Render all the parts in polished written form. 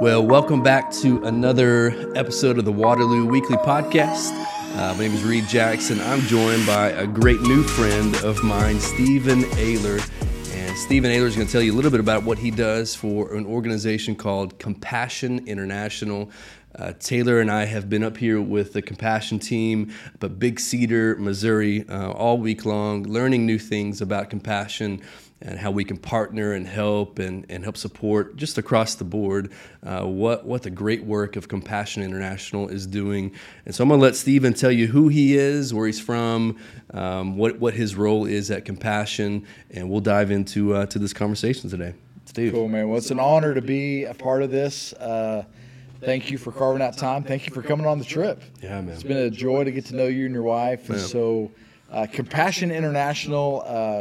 Well, welcome back to another episode of the Waterloo Weekly Podcast. My name is Reed Jackson. I'm joined by a great new friend of mine, Stephen Ayler. And Stephen Ayler is going to tell you a little bit about what he does for an organization called Compassion International. Taylor and I have been up here with the Compassion team up at Big Cedar, Missouri, all week long, learning new things about compassion and how we can partner and help support just across the board what the great work of Compassion International is doing. And so I'm going to let Stephen tell you who he is, where he's from, what his role is at Compassion, and we'll dive into this conversation today. Steve. Cool, man. Well, it's an honor to be a part of this. Thank you for carving out time. Thank you for coming on the trip. Yeah, man. It's been a joy to get to know you and your wife. And so Compassion International,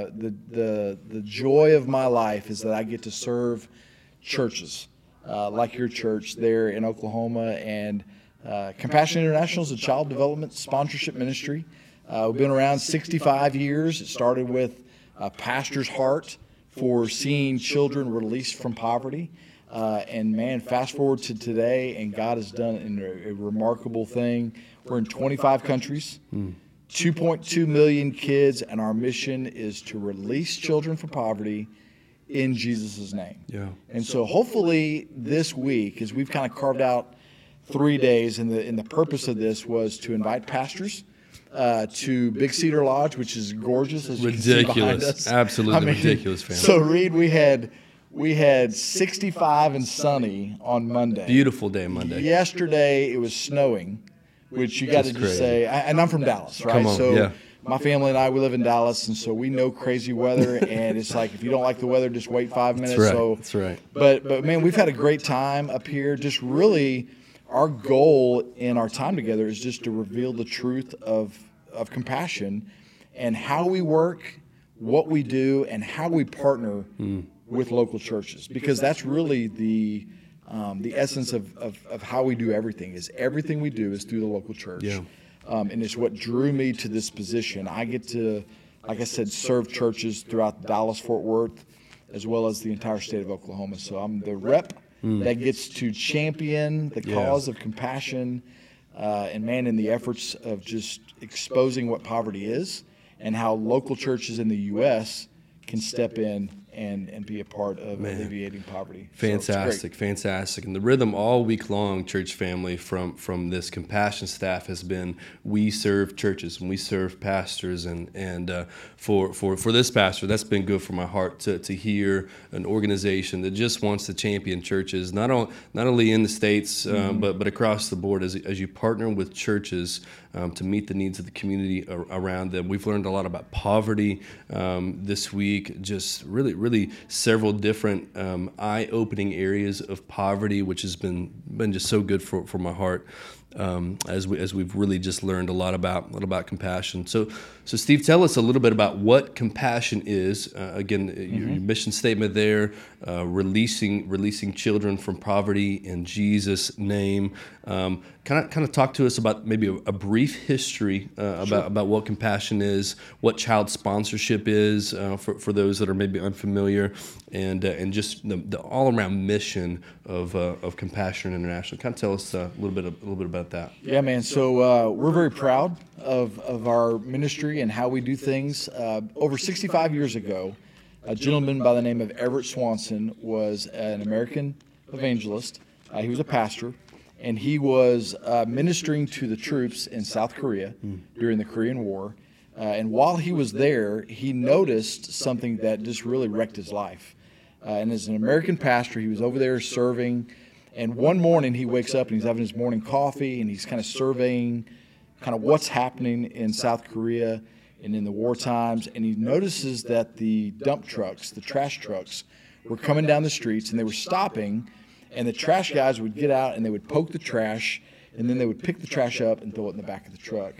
the joy of my life is that I get to serve churches like your church there in Oklahoma. And Compassion International is a child development sponsorship ministry. We've been around 65 years. It started with a pastor's heart for seeing children released from poverty. And man, fast forward to today, and God has done a remarkable thing. We're in 25 countries, 2.2 million kids, and our mission is to release children from poverty in Jesus' name. Yeah. And so hopefully this week, as we've kind of carved out 3 days, and the purpose of this was to invite pastors to Big Cedar Lodge, which is gorgeous, as you can see behind us. Absolutely ridiculous, family. So Reed, we had 65 and sunny on Monday. Beautiful day Monday. Yesterday it was snowing, which you got to just say. And I'm from Dallas, right? Come on, so yeah. My family and I, we live in Dallas, and so we know crazy weather. And it's like, if you don't like the weather, just wait 5 minutes. That's right. That's right. But man, we've had a great time up here. Just really, our goal in our time together is just to reveal the truth of compassion and how we work, what we do, and how we partner with local churches, because that's really the essence of how we do everything. Is everything we do is through the local church. Yeah. And it's what drew me to this position. I get to, like I said, serve churches throughout Dallas-Fort Worth, as well as the entire state of Oklahoma. So I'm the rep that gets to champion the cause of compassion, and man, in the efforts of just exposing what poverty is and how local churches in the U.S. can step in and be a part of alleviating poverty. Fantastic. And the rhythm all week long, church family, from this Compassion staff has been, we serve churches and we serve pastors, and for this pastor, that's been good for my heart to hear an organization that just wants to champion churches, not only in the States, but across the board as you partner with churches to meet the needs of the community around them. We've learned a lot about poverty this week, just really several different eye-opening areas of poverty, which has been just so good for my heart as we've really just learned a lot about compassion. So Steve, tell us a little bit about what compassion is. Again, your mission statement there, releasing children from poverty in Jesus' name. Kind of talk to us about maybe a brief history about what compassion is, what child sponsorship is for those that are maybe unfamiliar, and just the all around mission of Compassion International. Kind of tell us a little bit about that. Yeah, man. So we're very proud of our ministry and how we do things. Over 65 years ago, a gentleman by the name of Everett Swanson was an American evangelist. He was a pastor, and he was ministering to the troops in South Korea during the Korean War. And while he was there, he noticed something that just really wrecked his life. And as an American pastor, he was over there serving. And one morning he wakes up and he's having his morning coffee, and he's kind of surveying kind of what's happening in South Korea and in the war times. And he notices that the dump trucks, the trash trucks, were coming down the streets, and they were stopping. And the trash guys would get out and they would poke the trash, and then they would pick the trash up and throw it in the back of the truck.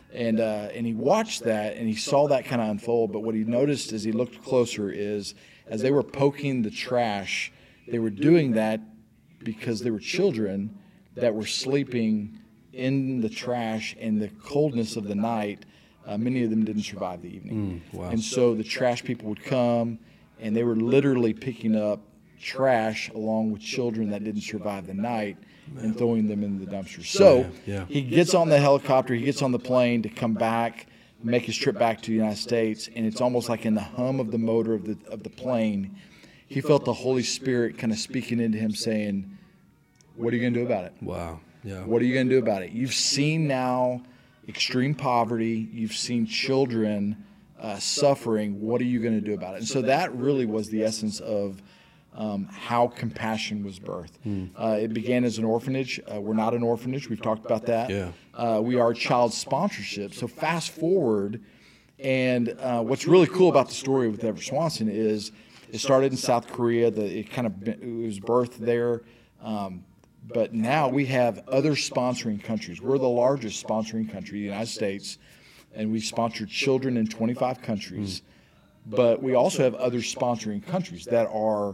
And he watched that, and he saw that kind of unfold. But what he noticed as he looked closer is, as they were poking the trash, they were doing that because there were children that were sleeping in the trash in the coldness of the night. Many of them didn't survive the evening. Wow. And so the trash people would come, and they were literally picking up trash along with children that didn't survive the night and throwing them in the dumpster. So he gets on the helicopter, he gets on the plane to come back, make his trip back to the United States, and it's almost like in the hum of the motor of the plane, he felt the Holy Spirit kind of speaking into him saying, what are you going to do about it? Wow. Yeah. What are you going to do about it? You've seen now extreme poverty. You've seen children suffering. What are you going to do about it? And so that really was the essence of how Compassion was birthed. It began as an orphanage. We're not an orphanage. We've talked about that. Yeah. We are child sponsorship. So fast forward, and what's really cool about the story with Everett Swanson is it started in South Korea. It was birthed there. But now we have other sponsoring countries. We're the largest sponsoring country, the United States, and we sponsor children in 25 countries. But we also have other sponsoring countries that are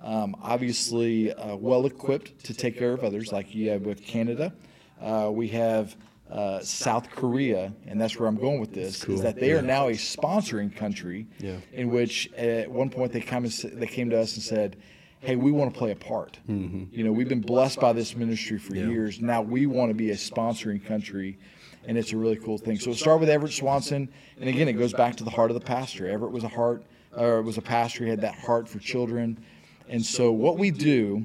obviously well-equipped to take care of others, like you have with Canada. We have South Korea, and that's where I'm going with this, is that they are now a sponsoring country in which at one point they came to us and said, hey, we want to play a part. You know, we've been blessed by this ministry for years. Now we want to be a sponsoring country, and it's a really cool thing. So it started with Everett Swanson, and again, it goes back to the heart of the pastor. Everett was a pastor. He had that heart for children. And so what we do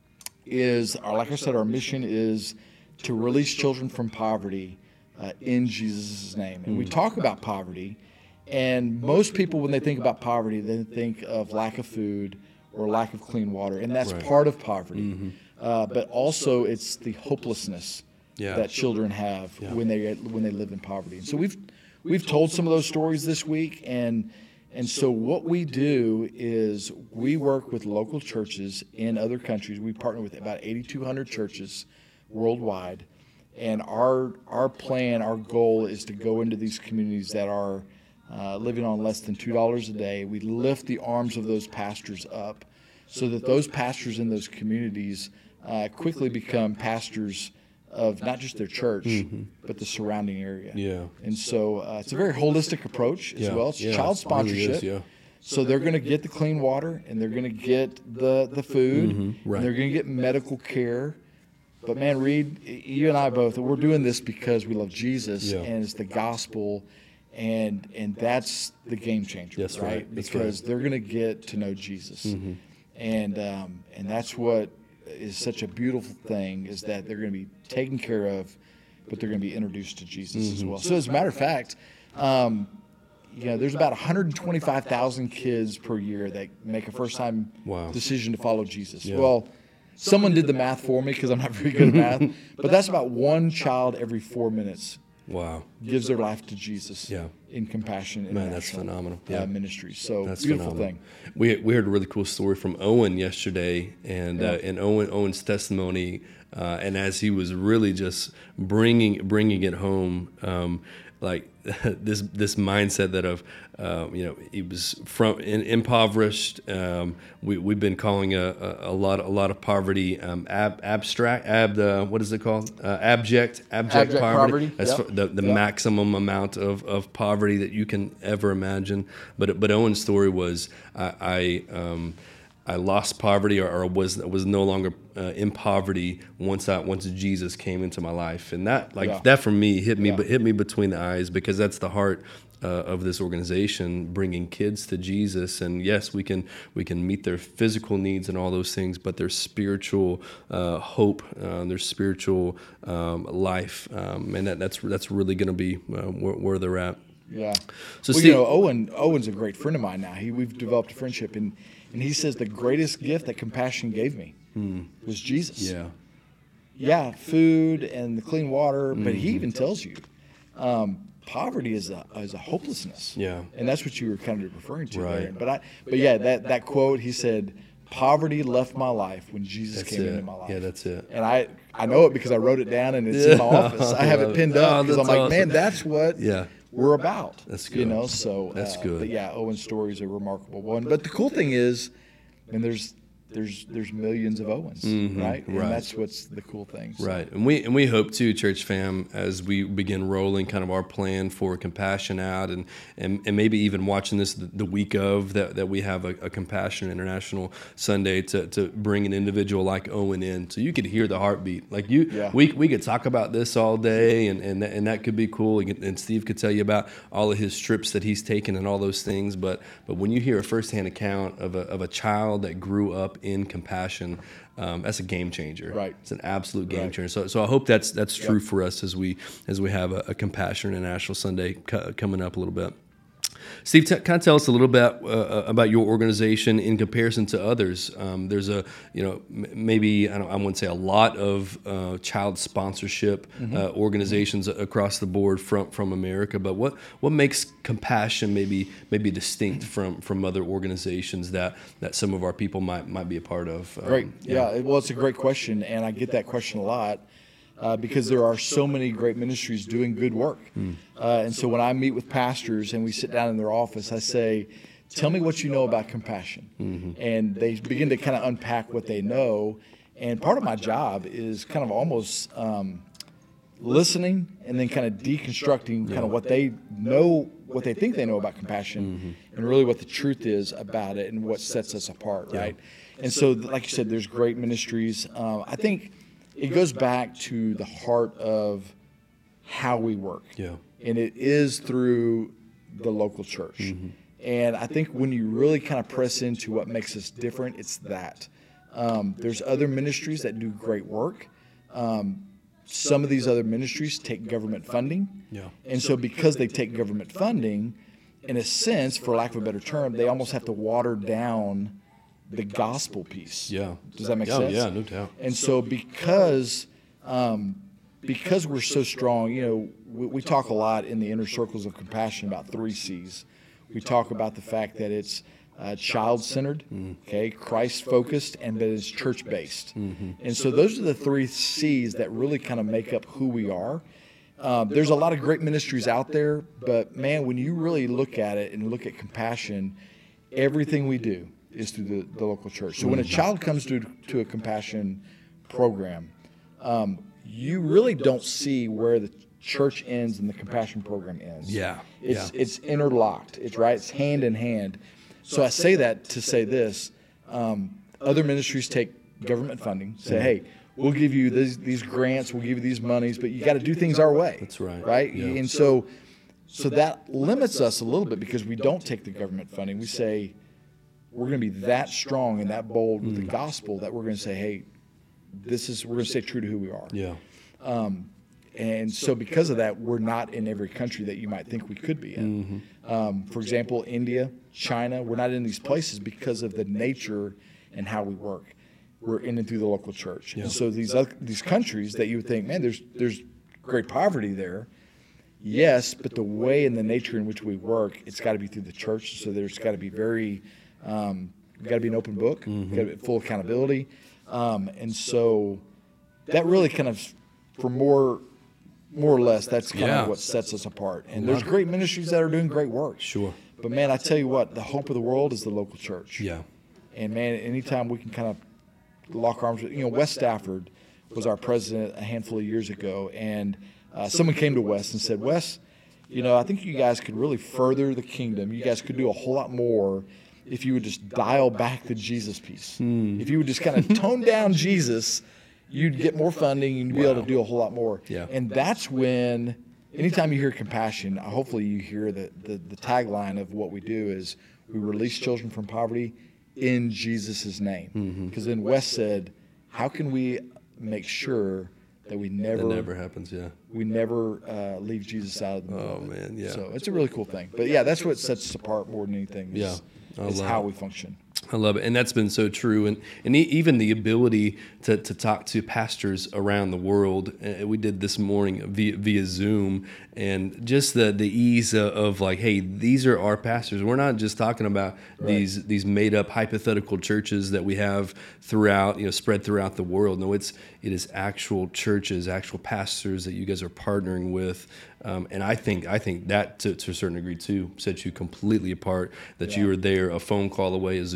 is, like I said, our mission is to release children from poverty in Jesus' name. And we talk about poverty, and most people, when they think about poverty, they think of lack of food or lack of clean water, and that's part of poverty. But also, it's the hopelessness that children have when they live in poverty. And so we've told some of those stories this week, and so what we do is we work with local churches in other countries. We partner with about 8,200 churches worldwide, and our plan, our goal is to go into these communities that are living on less than $2 a day. We lift the arms of those pastors up so that those pastors in those communities quickly become pastors of not just their church, but the surrounding area. Yeah. And so it's a very holistic approach as well. It's child sponsorship. Really is, So they're going to get the clean water, and they're going to get the food, and they're going to get medical care. But man, Reed, you and I both, we're doing this because we love Jesus, and it's the gospel. And that's the game changer, That's right? Because they're going to get to know Jesus, and that's what is such a beautiful thing, is that they're going to be taken care of, but they're going to be introduced to Jesus as well. So as a matter of fact, there's about 125,000 kids per year that make a first-time decision to follow Jesus. Well, someone did the math for me because I'm not very good at math, but that's about one child every 4 minutes. Wow. Gives their life to Jesus in Compassion Man, that's phenomenal. Ministry. So that's beautiful phenomenal. thing. We heard a really cool story from Owen yesterday, and Owen's testimony, and as he was really just bringing it home, like this mindset that of he was from impoverished. We've been calling a lot of poverty what is it called? Abject poverty. That's the maximum amount of poverty that you can ever imagine. But Owen's story was I lost poverty or was no longer in poverty once Jesus came into my life, and that for me hit me between the eyes, because that's the heart of this organization, bringing kids to Jesus. And yes, we can meet their physical needs and all those things, but their spiritual hope, their spiritual life, and that's really going to be where they're at. Yeah. So Owen's a great friend of mine now. We've developed a friendship, and he says the greatest gift that Compassion gave me was Jesus. Yeah, food and the clean water, but he even tells you poverty is a hopelessness. Yeah. And that's what you were kind of referring to there. But that quote, he said, poverty left my life when Jesus came into my life. Yeah, that's it. And I know it because I wrote it down, and it's in my office. I have it pinned up because I'm like, awesome. Man, that's what we're about. That's good. So that's good. But Owen's story is a remarkable one. But the cool thing is, and there's there's millions of Owens, right? And that's what's the cool thing. So. Right, and we hope too, church fam, as we begin rolling kind of our plan for Compassion out, and maybe even watching this the week of that we have a Compassion International Sunday to bring an individual like Owen in, so you could hear the heartbeat. Like we could talk about this all day, and that could be cool. And Steve could tell you about all of his trips that he's taken and all those things. But when you hear a firsthand account of a child that grew up in Compassion, that's a game changer. Right. It's an absolute game changer. So I hope that's true for us as we have a Compassion International Sunday coming up a little bit. Steve, kind of tell us a little bit about your organization in comparison to others. There's maybe I wouldn't say a lot of child sponsorship organizations across the board from America, but what makes Compassion maybe distinct from other organizations that some of our people might be a part of? Great, yeah. Well, it's a great question, and I get that question a lot. Because there are so many great ministries doing good work. And so when I meet with pastors and we sit down in their office, I say, tell me what you know about Compassion. And they begin to kind of unpack what they know. And part of my job is kind of almost listening and then kind of deconstructing kind of what they know, what they think they know about Compassion, and really what the truth is about it and what sets us apart, right? And so, like you said, there's great ministries. I think it goes back to the heart of how we work. Yeah. And it is through the local church. And I think when you really kind of press into what makes us different, it's that. There's other ministries that do great work. Some of these other ministries take government funding. Yeah. And so because they take government funding, in a sense, for lack of a better term, they almost have to water down the gospel piece. Yeah. Does that make sense? Yeah, no doubt. And so because we're so strong, we talk a lot in the inner circles of Compassion about 3 C's. We talk about the fact that it's child-centered, okay, Christ-focused, and that it's church-based. And so those are the 3 C's that really kind of make up who we are. There's a lot of great ministries out there, but man, when you really look at it and look at Compassion, everything we do is through the local church. So when a child comes to a Compassion program, you really don't see where the church ends and the Compassion program ends. It's interlocked. It's hand in hand. So I say that to say this: other ministries take government funding, say, hey, we'll give you these grants, we'll give you these monies, but you got to do things our way. That's right. Right? Yeah. And so that limits us a little bit because we don't take the government funding. We say, we're going to be that strong and that bold with the gospel that we're going to say, hey, we're going to stay true to who we are. Yeah. And so because of that, we're not in every country that you might think we could be in. For example, India, China, we're not in these places because of the nature and how we work. We're in and through the local church. Yeah. And so these countries that you would think, man, there's great poverty there. Yes, but the way and the nature in which we work, it's got to be through the church. So there's got to be we've got to be an open book, got to be full accountability. And so that really kind of, for more or less, that's kind of what sets us apart. And there's great ministries that are doing great work. Sure. But man, I tell you what, the hope of the world is the local church. Yeah. And man, anytime we can kind of lock arms with, Wes Stafford was our president a handful of years ago, and someone came to Wes and said, Wes, I think you guys could really further the kingdom. You guys could do a whole lot more if you would just dial back the Jesus piece. If you would just kind of tone down Jesus, you'd get more funding and you'd be able to do a whole lot more. Yeah. And that's when, anytime you hear Compassion, hopefully you hear the tagline of what we do is we release children from poverty in Jesus' name. Because then Wes said, how can we make sure that we never... That never happens, yeah. We never leave Jesus out of the movement. Oh, man, yeah. So it's a really cool thing. But yeah, that's what sets us apart more than anything is how we function. I love it. And that's been so true. And even the ability to talk to pastors around the world. We did this morning via Zoom, and just the ease of like, hey, these are our pastors. We're not just talking about these made up hypothetical churches that we have throughout, spread throughout the world. No, it is actual churches, actual pastors that you guys are partnering with. And I think that to a certain degree too sets you completely apart, that you are there a phone call away, a Zoom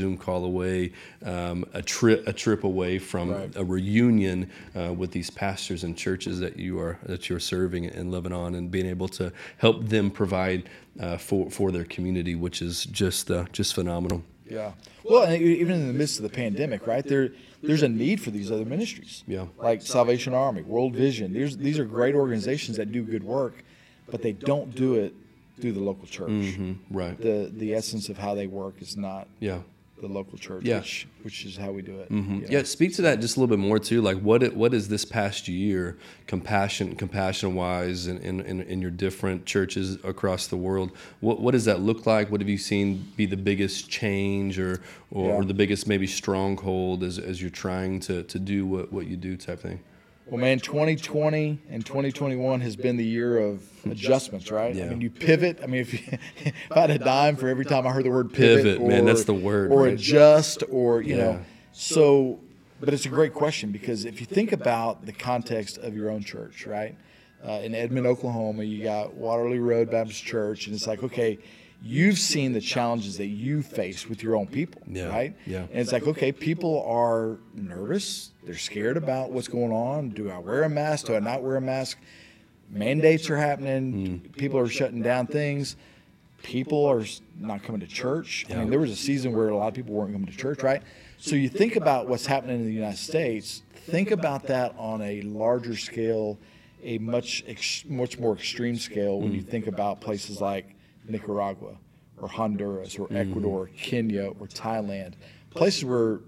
Zoom call away, a trip away from a reunion with these pastors and churches that you're serving and living on, and being able to help them provide for their community, which is just phenomenal. Yeah. Well, and even in the midst of the pandemic, right, there's a need for these other ministries. Yeah. Like Salvation Army, World Vision. These are great organizations that do good work, but they don't do it through the local church. Mm-hmm. Right. The essence of how they work is not Yeah. the local church, Yeah. which is how we do it. Mm-hmm. You know? Yeah, speak to that just a little bit more too. Like, what is this past year, compassion wise, in your different churches across the world? What does that look like? What have you seen be the biggest change, or the biggest maybe stronghold as you're trying to do what you do, type thing? Well, man, 2020 and 2021 has been the year of adjustments, right? Yeah. I mean, you pivot. I mean, if I had a dime for every time I heard the word pivot, man, that's the word, or right? adjust, or you Yeah. know. So, but it's a great question, because if you think about the context of your own church, right? In Edmond, Oklahoma, you got Waterloo Road Baptist Church, and it's like, okay, you've seen the challenges that you face with your own people, Yeah, right? yeah. And it's like, okay, people are nervous. They're scared about what's going on. Do I wear a mask? Do I not wear a mask? Mandates are happening. People are shutting down things. People are not coming to church. I mean, there was a season where a lot of people weren't coming to church, right? So you think about what's happening in the United States. Think about that on a larger scale, a much more extreme scale when you think about places like Nicaragua or Honduras or Ecuador, Kenya or Thailand, places where,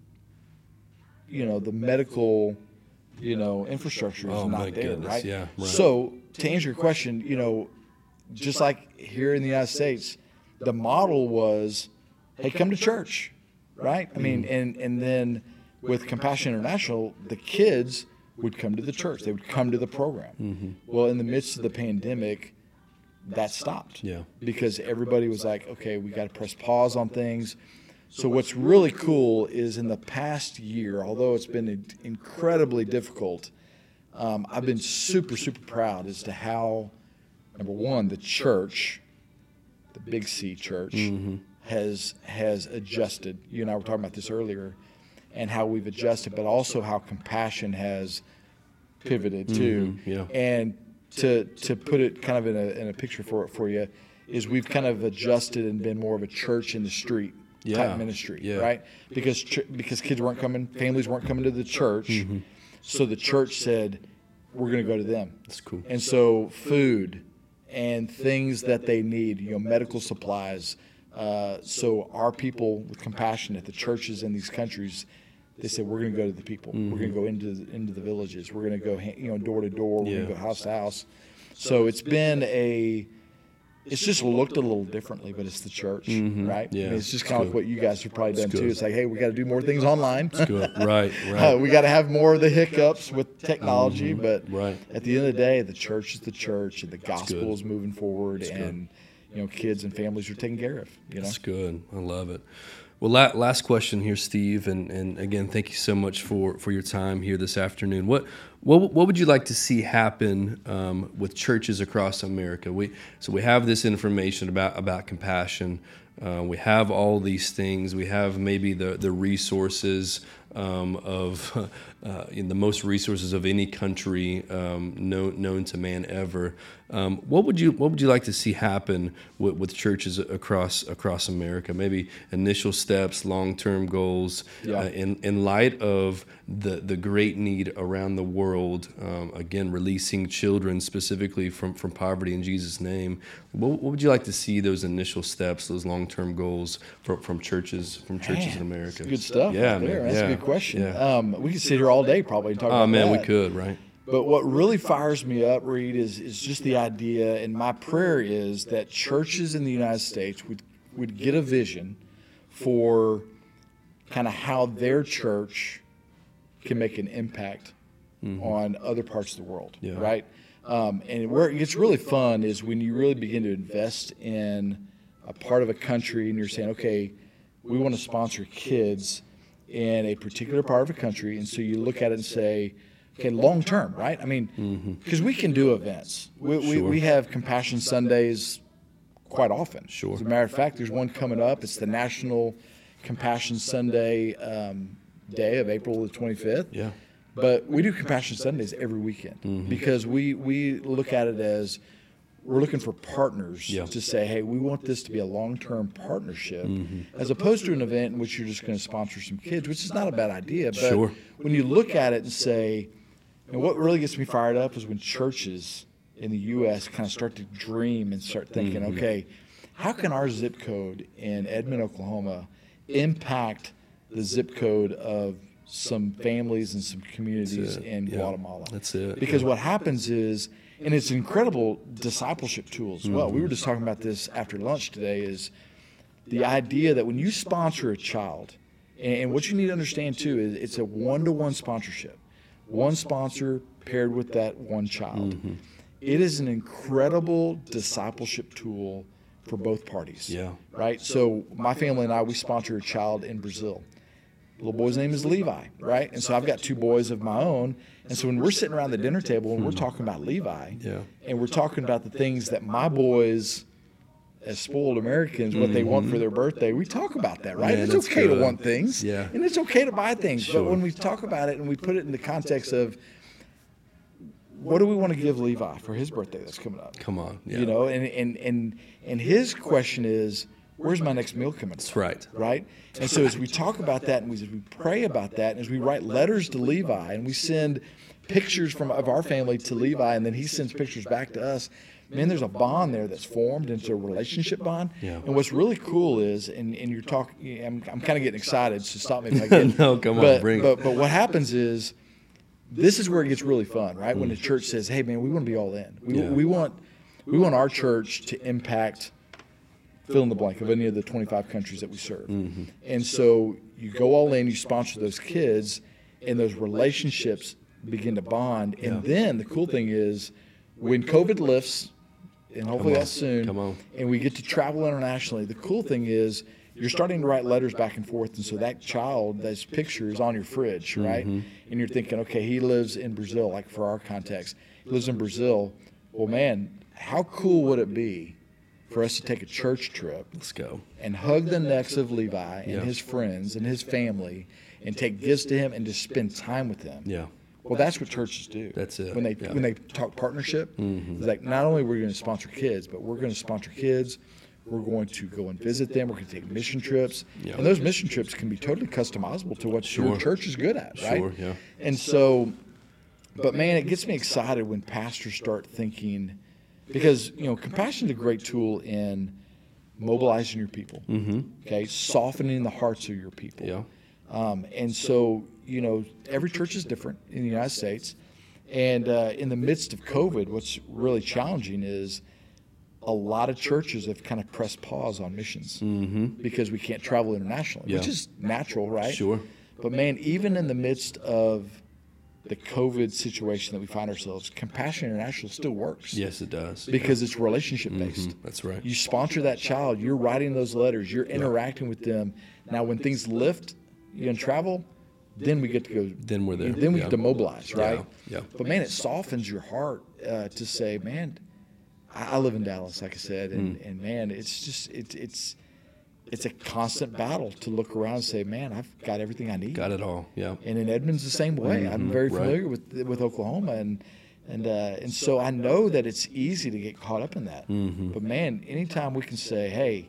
you know, the medical, you know, infrastructure is not there, right? Yeah, right. So to answer your question, you know, just like here in the United States, the model was, hey, come to church, right? I mean, and then with Compassion International, the kids would come to the church. They would come to the program. Well, in the midst of the pandemic, that stopped. Yeah. Because everybody was like, okay, we got to press pause on things. So what's really cool is in the past year, although it's been incredibly difficult, I've been super, super proud as to how, number one, the church, the Big C church, has adjusted. You and I were talking about this earlier, and how we've adjusted, but also how Compassion has pivoted too. Yeah. And to put it kind of in a picture for you, is we've kind of adjusted and been more of a church in the street type ministry, right? Because kids weren't coming, families weren't coming to the church, so the church said, we're going to go to them. That's cool. And so food and things that they need, you know, medical supplies. So our people with Compassion at the churches in these countries, they said, we're going to go to the people. We're going to go into the villages. We're going to go, you know, door to door. We're going to go house to house. So it's just looked a little differently, but it's the church, right? Yeah. I mean, it's just kind of like what you guys have probably done good. too. It's like, hey, we got to do more things online. Good. Right. We got to have more of the hiccups with technology, but Right. at the end of the day, the church is the church, and the gospel good. is moving forward, good. and you know, kids and families are taken care of. You know, That's good. I love it. Well, last question here, Steve, and again, thank you so much for your time here this afternoon. What would you like to see happen with churches across America? We have this information about Compassion. We have all these things. We have maybe the resources of in the most resources of any country known to man ever. What would you like to see happen with churches across America? Maybe initial steps, long-term goals, in light of the great need around the world. Again, releasing children specifically from poverty in Jesus' name. What would you like to see those initial steps, those long-term goals from churches in America? That's good stuff. Yeah, right there. man. That's a good question. We could sit here all day probably and talk about man, that. we could, right? But what really fires me up, Reed, is just the idea, and my prayer is that churches in the United States would get a vision for kind of how their church can make an impact on other parts of the world, right? And where it gets really fun is when you really begin to invest in a part of a country and you're saying, okay, we want to sponsor kids in a particular part of a country, and so you look at it and say, okay, long term, right? I mean, because we can do events. We have Compassion Sundays quite often. Sure. As a matter of fact, there's one coming up. It's the National Compassion Sunday day of April the 25th. Yeah. But we do Compassion Sundays every weekend because we look at it as we're looking for partners to say, hey, we want this to be a long-term partnership as opposed to an event in which you're just going to sponsor some kids, which is not a bad idea. But when you look at it and say, and what really gets me fired up is when churches in the U.S. kind of start to dream and start thinking, okay, how can our zip code in Edmond, Oklahoma impact the zip code of some families and some communities in Guatemala? That's it. Because what happens is, and it's an incredible discipleship tool as well. We were just talking about this after lunch today, is the idea that when you sponsor a child, and what you need to understand too is it's a one-to-one sponsorship. One sponsor paired with that one child. It is an incredible discipleship tool for both parties. Yeah. Right? So my family and I, we sponsor a child in Brazil. The little boy's name is Levi, right? And so I've got two boys of my own. And so when we're sitting around the dinner table and we're talking about Levi, and we're talking about the things that my boys, as spoiled Americans, what they want for their birthday, we talk about that, right? Man, it's okay to want things, Yeah. and it's okay to buy things. Sure. But when we talk about it and we put it in the context of what do we want to give Levi for his birthday that's coming up? Come on. Yeah. You know, and his question is, where's my next meal coming That's from? right. Right? And so as we talk about that and as we pray about that and as we write letters to Levi and we send pictures of our family to Levi and then he sends pictures back to us, man, there's a bond there that's formed, and it's a relationship bond. Yeah. And what's really cool is, and you're talking, I'm kind of getting excited, so stop me if I get. No, come on, bring it. But what happens is, this is where it gets really fun, right? When the church says, "Hey, man, we want to be all in. We want our church to impact fill in the blank of any of the 25 countries that we serve." And so you go all in, you sponsor those kids, and those relationships begin to bond. And then the cool thing is, when COVID lifts, and hopefully that's soon, and we get to travel internationally, the cool thing is you're starting to write letters back and forth, and so that child, those pictures on your fridge, right? And you're thinking, okay, he lives in Brazil, like for our context, he lives in Brazil. Well, man, how cool would it be for us to take a church trip, Let's go, and hug the necks of Levi and his friends and his family, and take gifts to him and just spend time with him? Yeah. Well, that's what churches do. That's it. When they talk partnership, it's like not only are we going to sponsor kids, but we're going to sponsor kids. We're going to go and visit them. We're going to take mission trips. Yeah. And those mission trips can be totally customizable to what your church is good at, right? Sure, yeah. And so, but man, it gets me excited when pastors start thinking, because, compassion is a great tool in mobilizing your people, okay, softening the hearts of your people. Yeah. And so, every church is different in the United States. And in the midst of COVID, what's really challenging is a lot of churches have kind of pressed pause on missions because we can't travel internationally, which is natural, right? Sure. But man, even in the midst of the COVID situation that we find ourselves, Compassion International still works. Yes, it does. Because it's relationship based. That's right. You sponsor that child, you're writing those letters, you're interacting with them. Now, when things lift, you can travel, then we get to go. Then we're there. Then we get to mobilize, right? Yeah. But man, it softens your heart to say, man, I live in Dallas, like I said, and man, it's just it's a constant battle to look around and say, man, I've got everything I need. Got it all. Yeah. And in Edmonds the same way. I'm very familiar with Oklahoma, and so I know that it's easy to get caught up in that. But man, anytime we can say, hey,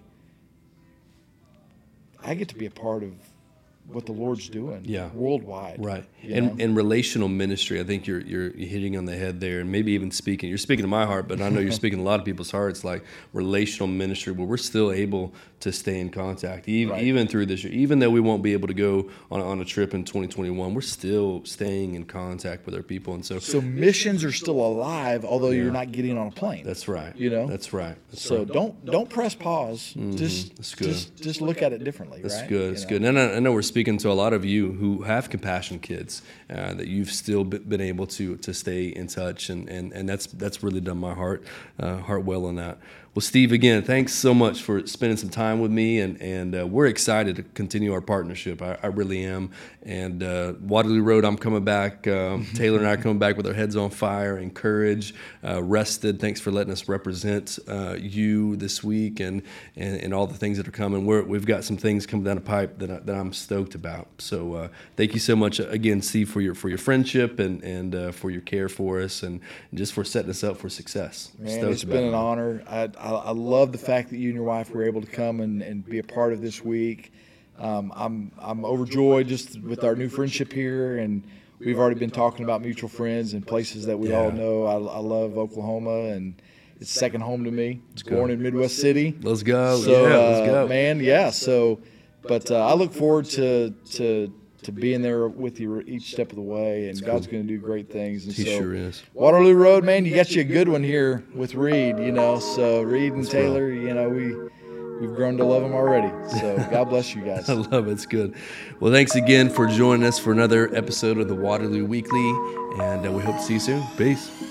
I get to be a part of what the Lord's doing worldwide. Right. And relational ministry, I think you're hitting on the head there, and maybe even you're speaking to my heart, but I know you're speaking to a lot of people's hearts, like relational ministry, where we're still able to stay in contact, even through this year. Even though we won't be able to go on a trip in 2021, we're still staying in contact with our people. And so missions are still alive, although you're not getting on a plane. That's right. That's right. So don't press pause. Just look at it differently. That's right? good. That's good. And I know we're speaking to a lot of you who have compassion kids, that you've still been able to stay in touch, and that's really done my heart well on that. Well, Steve, again, thanks so much for spending some time with me, and we're excited to continue our partnership. I really am. And Waterloo Road, I'm coming back. Taylor and I are coming back with our heads on fire, encouraged, rested. Thanks for letting us represent you this week and all the things that are coming. We've got some things coming down the pipe that I'm stoked about. So thank you so much again, Steve, for your friendship and for your care for us and just for setting us up for success. Man, it's been an honor. I love the fact that you and your wife were able to come and be a part of this week. I'm overjoyed just with our new friendship here, and we've already been talking about mutual friends and places that we all know. I love Oklahoma, and it's second home to me. It's born in Midwest City. Let's go. So, let's go. Man, yeah. So, but I look forward to being there with you each step of the way, and God's going to do great things. And He sure is. Waterloo Road, man, you got you a good one here with Reed, So Reed and Taylor, we've grown to love them already. So God bless you guys. I love it. It's good. Well, thanks again for joining us for another episode of the Waterloo Weekly, and we hope to see you soon. Peace.